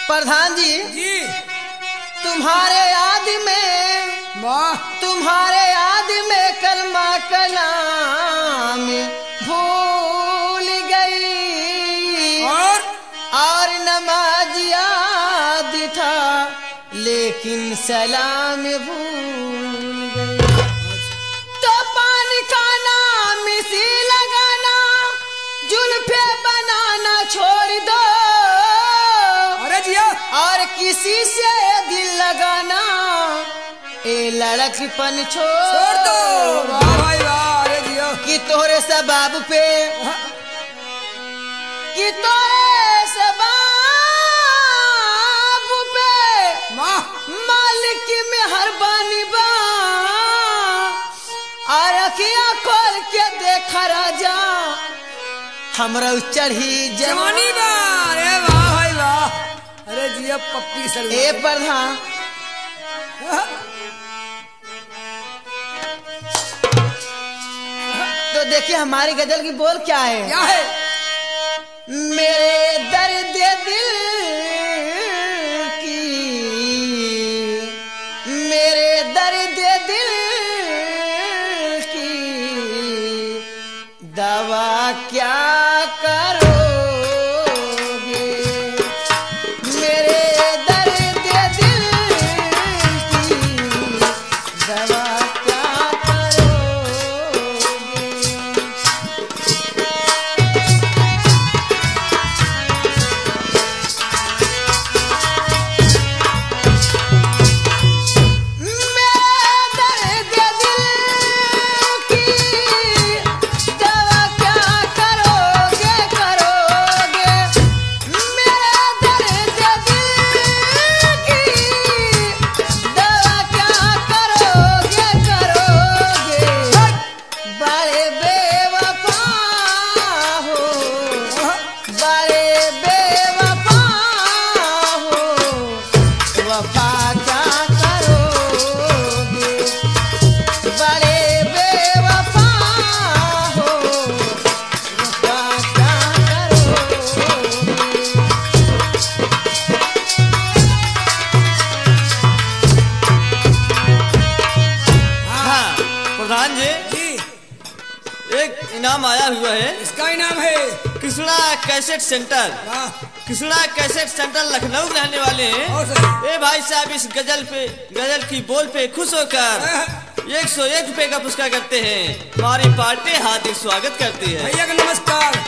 प्रधान जी जी तुम्हारे याद में कलमा कलाम भूल गई और नमाज याद था लेकिन सलाम भूल गई। तो पानी खाना मिसी लगाना जुल्फे बनाना छोड़ दो अरे जिया और किसी से दिल लगाना ए लड़कपन छोड़ दो। वाह भाई वाह। अरे जिया कि तोरे सबाब पे कि तोरे सबाब पे मालिक की मेहरबानी बा और अखियां खोल के देखा राजा हमरा चढ़ी जवानी बा। अरे वाह भाई वाह। अरे जिया पप्पी सर ए प्रधान तो देखिए हमारी गजल की बोल क्या है। क्या है? मेरे दर्द दिल की मेरे दर्द दिल की दवा क्या करोगे। मेरे दर्द दिल की दवा क्या करोगे। इनाम आया हुआ है। इसका इनाम है Krishna cassette centre. Krishna cassette centre Lucknow रहने वाले हैं। ए भाई साहब इस गजल की बोल पे खुश होकर 101 रुपए का पुरस्कार करते हैं। हमारी पार्टी हार्दिक स्वागत करती है। भैया का नमस्कार।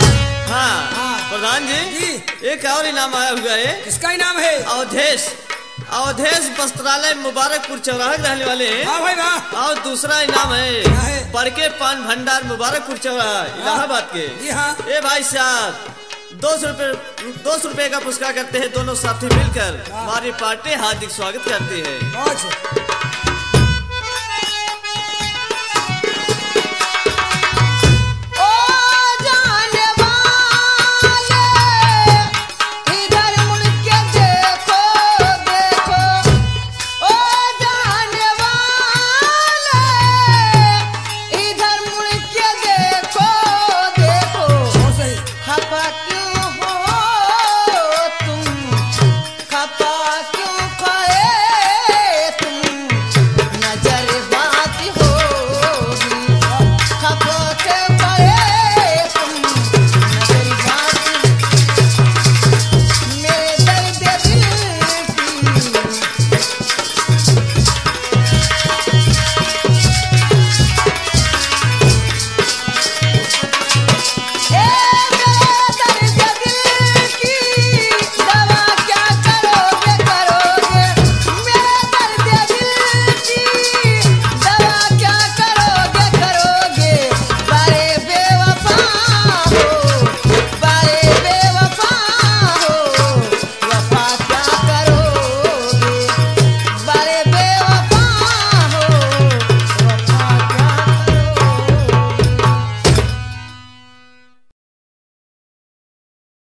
एक और इनाम आया हुआ है। किसका इनाम है? अवधेश अवधेश वस्त्रालय मुबारकपुर चौराहा के रहने वाले वाह भाई वाह। और दूसरा इनाम क्या है? है परके पान भंडार मुबारकपुर चौराहा इलाहाबाद के। जी हाँ। ए भाई साहब 200 रुपए का पुरस्कार करते हैं दोनों साथी मिलकर। हमारी पार्टी हार्दिक स्वागत करती है। बहुत